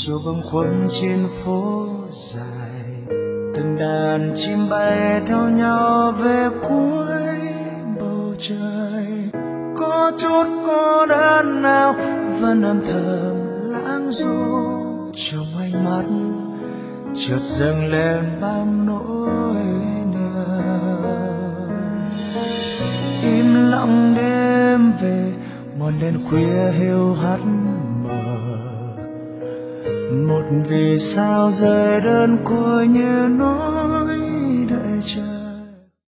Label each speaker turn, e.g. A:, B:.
A: dù bâng khuâng trên phố dài, từng đàn chim bay theo nhau về cuối bầu trời. Có chút cô đơn nào vẫn âm thầm lãng du trong ánh mắt chợt dâng lên bao nỗi niềm. Im lặng đêm về, ngọn đèn khuya hiu hắt mờ, một vì sao rơi đơn côi như nói